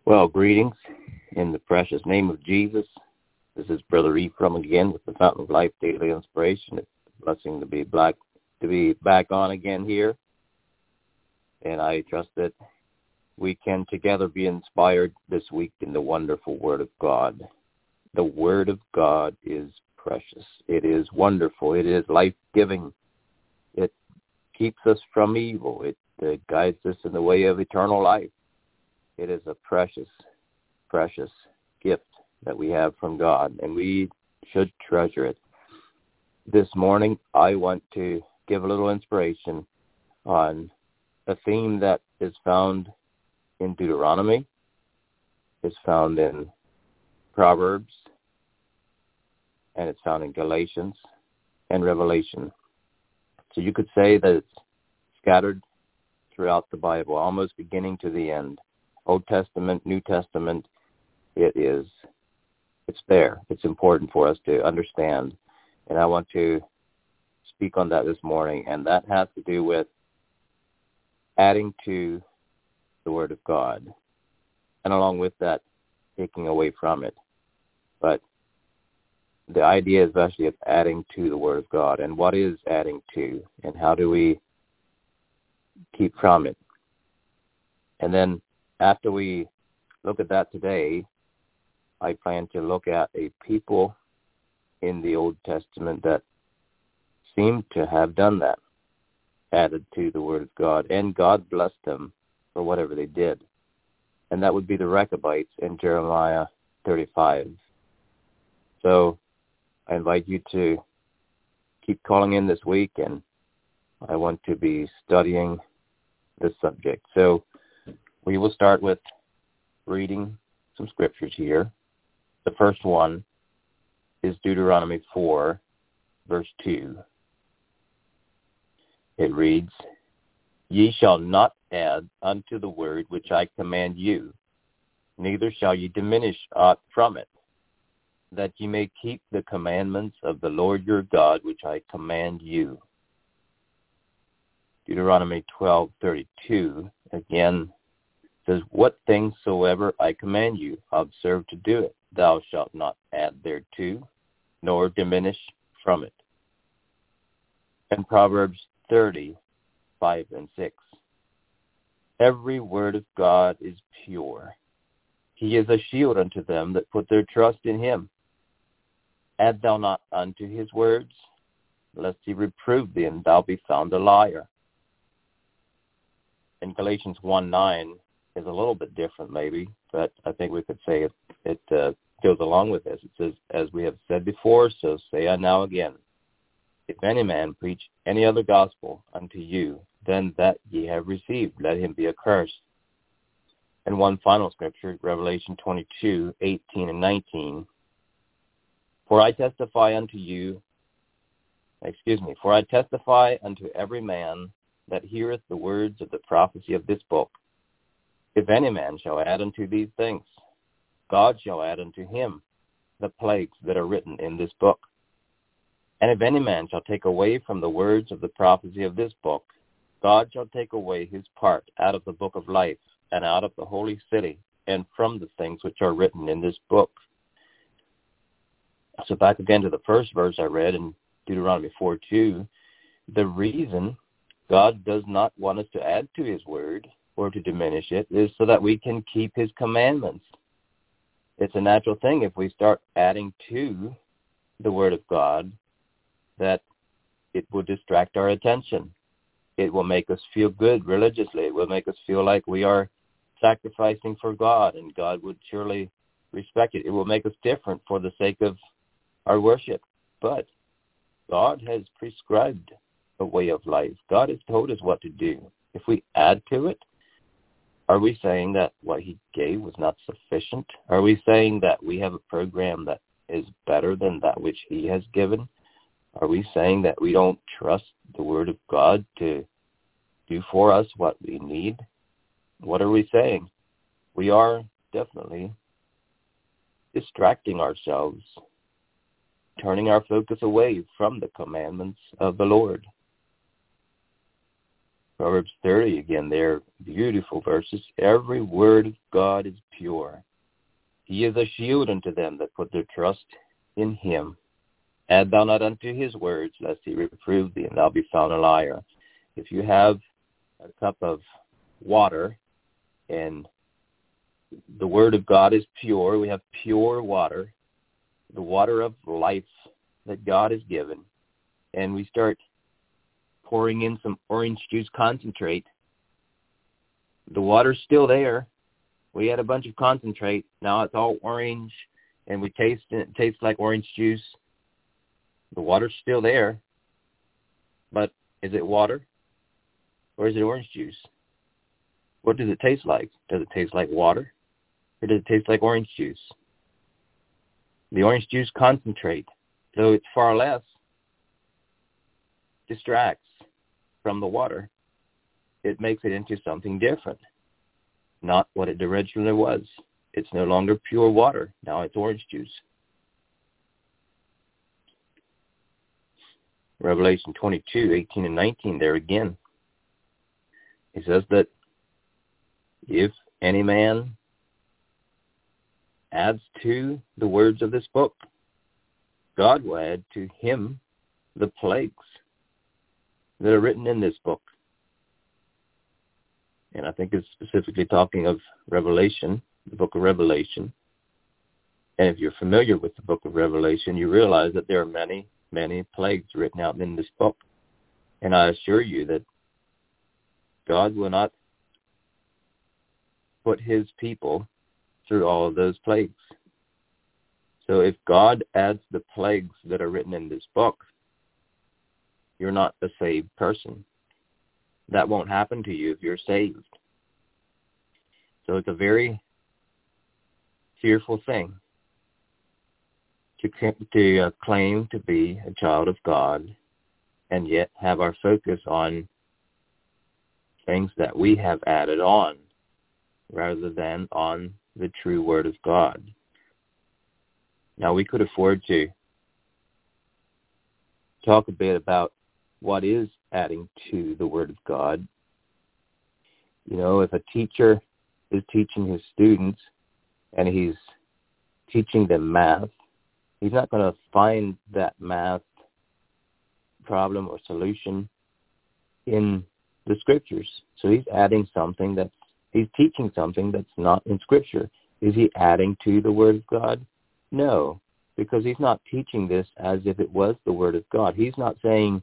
Well, greetings in the precious name of Jesus. This is Brother Ephraim again with the Fountain of Life Daily Inspiration. It's a blessing to be back on again here. And I trust that we can together be inspired this week in the wonderful Word of God. The Word of God is precious. It is wonderful. It is life-giving. It keeps us from evil. It guides us in the way of eternal life. It is a precious, precious gift that we have from God, and we should treasure it. This morning, I want to give a little inspiration on a theme that is found in Deuteronomy, is found in Proverbs, and it's found in Galatians and Revelation. So you could say that it's scattered throughout the Bible, almost beginning to the end. Old Testament, New Testament, it's there. It's important for us to understand. And I want to speak on that this morning, and that has to do with adding to the Word of God, and along with that, taking away from it. But the idea is actually of adding to the Word of God, and what is adding to, and how do we keep from it? And then after we look at that today, I plan to look at a people in the Old Testament that seem to have done that, added to the Word of God, and God blessed them for whatever they did. And that would be the Rechabites in Jeremiah 35. So I invite you to keep calling in this week, and I want to be studying this subject. So we will start with reading some scriptures here. The first one is Deuteronomy 4, verse 2. It reads, "Ye shall not add unto the word which I command you, neither shall ye diminish aught from it, that ye may keep the commandments of the Lord your God which I command you." Deuteronomy 12:32 again says, "What things soever I command you, observe to do it. Thou shalt not add thereto, nor diminish from it." And Proverbs 30:5 and 6. "Every word of God is pure. He is a shield unto them that put their trust in him. Add thou not unto his words, lest he reprove thee, and thou be found a liar." And Galatians 1:9 is a little bit different maybe, but I think we could say it goes along with this. It says, "As we have said before, so say I now again. If any man preach any other gospel unto you than that ye have received, let him be accursed." And one final scripture, Revelation 22:18 and 19. For I testify unto every man that heareth the words of the prophecy of this book. If any man shall add unto these things, God shall add unto him the plagues that are written in this book. And if any man shall take away from the words of the prophecy of this book, God shall take away his part out of the book of life, and out of the holy city, and from the things which are written in this book. So back again to the first verse I read in Deuteronomy 4:2, the reason God does not want us to add to his word or to diminish it is so that we can keep his commandments. It's a natural thing if we start adding to the word of God that it will distract our attention. It will make us feel good religiously. It will make us feel like we are sacrificing for God, and God would surely respect it. It will make us different for the sake of our worship. But God has prescribed a way of life. God has told us what to do. If we add to it, are we saying that what he gave was not sufficient? Are we saying that we have a program that is better than that which he has given? Are we saying that we don't trust the word of God to do for us what we need? What are we saying? We are definitely distracting ourselves, turning our focus away from the commandments of the Lord. Proverbs 30, again, they're beautiful verses. Every word of God is pure. He is a shield unto them that put their trust in him. Add thou not unto his words, lest he reprove thee, and thou be found a liar. If you have a cup of water, and the word of God is pure, we have pure water, the water of life that God has given, and we start pouring in some orange juice concentrate, the water's still there. We had a bunch of concentrate. Now it's all orange, and we taste it. It tastes like orange juice. The water's still there, but is it water or is it orange juice? What does it taste like? Does it taste like water or does it taste like orange juice? The orange juice concentrate, though it's far less, distracts from the water. It makes it into something different, not what it originally was. It's no longer pure water. Now it's orange juice. Revelation 22, 18 and 19, there again, it says that if any man adds to the words of this book, God will add to him the plagues that are written in this book. And I think it's specifically talking of Revelation, the book of Revelation. And if you're familiar with the book of Revelation, you realize that there are many, many plagues written out in this book. And I assure you that God will not put his people through all of those plagues. So if God adds the plagues that are written in this book, you're not a saved person. That won't happen to you if you're saved. So it's a very fearful thing to claim to be a child of God and yet have our focus on things that we have added on rather than on the true Word of God. Now, we could afford to talk a bit about what is adding to the Word of God. You know, if a teacher is teaching his students and he's teaching them math, he's not going to find that math problem or solution in the Scriptures. So he's adding something he's teaching something that's not in Scripture. Is he adding to the Word of God? No, because he's not teaching this as if it was the Word of God. He's not saying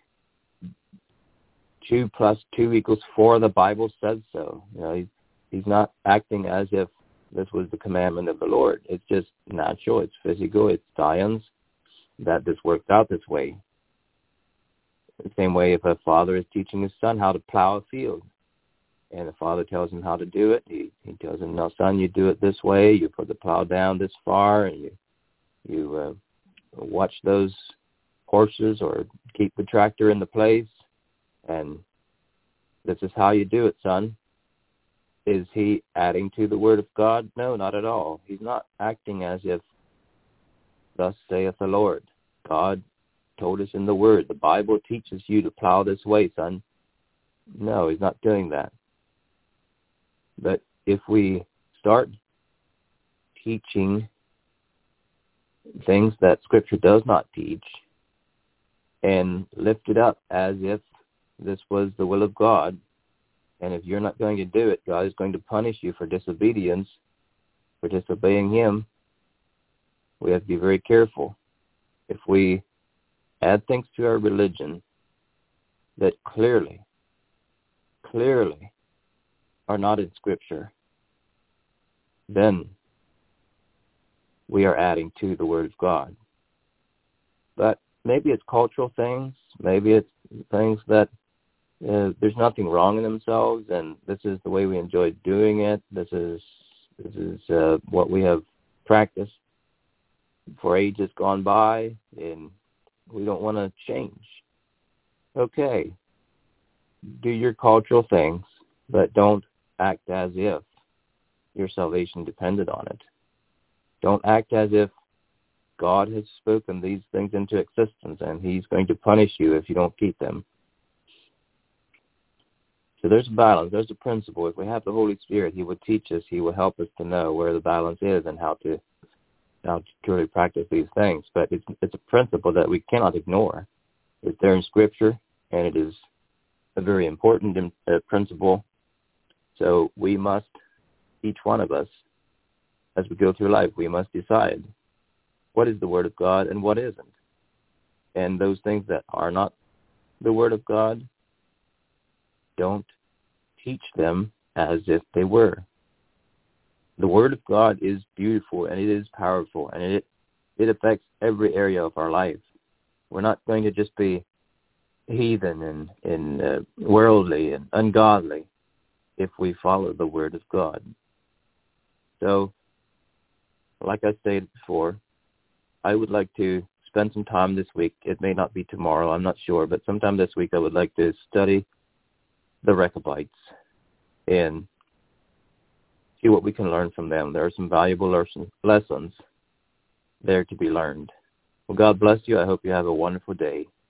2 + 2 = 4, the Bible says so. You know, he's not acting as if this was the commandment of the Lord. It's just natural, it's physical, it's science that this works out this way. The same way if a father is teaching his son how to plow a field, and the father tells him how to do it, he tells him, "No, son, you do it this way. You put the plow down this far, and you watch those horses or keep the tractor in the place, and this is how you do it, son." Is he adding to the Word of God? No, not at all. He's not acting as if, "Thus saith the Lord." God told us in the Word, the Bible teaches you to plow this way, son. No, he's not doing that. But if we start teaching things that Scripture does not teach and lift it up as if this was the will of God, and if you're not going to do it, God is going to punish you for disobedience, for disobeying him, we have to be very careful. If we add things to our religion that clearly are not in Scripture, then we are adding to the Word of God. But maybe it's cultural things, maybe it's things that there's nothing wrong in themselves, and this is the way we enjoy doing it. This is what we have practiced for ages gone by, and we don't want to change. Okay, do your cultural things, but don't act as if your salvation depended on it. Don't act as if God has spoken these things into existence, and he's going to punish you if you don't keep them. So there's a balance. There's a principle. If we have the Holy Spirit, he will teach us. He will help us to know where the balance is and how to truly practice these things. But it's a principle that we cannot ignore. It's there in Scripture, and it is a very important principle. So we must, each one of us, as we go through life, we must decide what is the Word of God and what isn't. And those things that are not the Word of God, don't teach them as if they were. The Word of God is beautiful, and it is powerful, and it affects every area of our life. We're not going to just be heathen and worldly and ungodly if we follow the Word of God. So, like I stated before, I would like to spend some time this week. It may not be tomorrow, I'm not sure, but sometime this week I would like to study the Rechabites and see what we can learn from them. There are some valuable lessons there to be learned. Well, God bless you. I hope you have a wonderful day.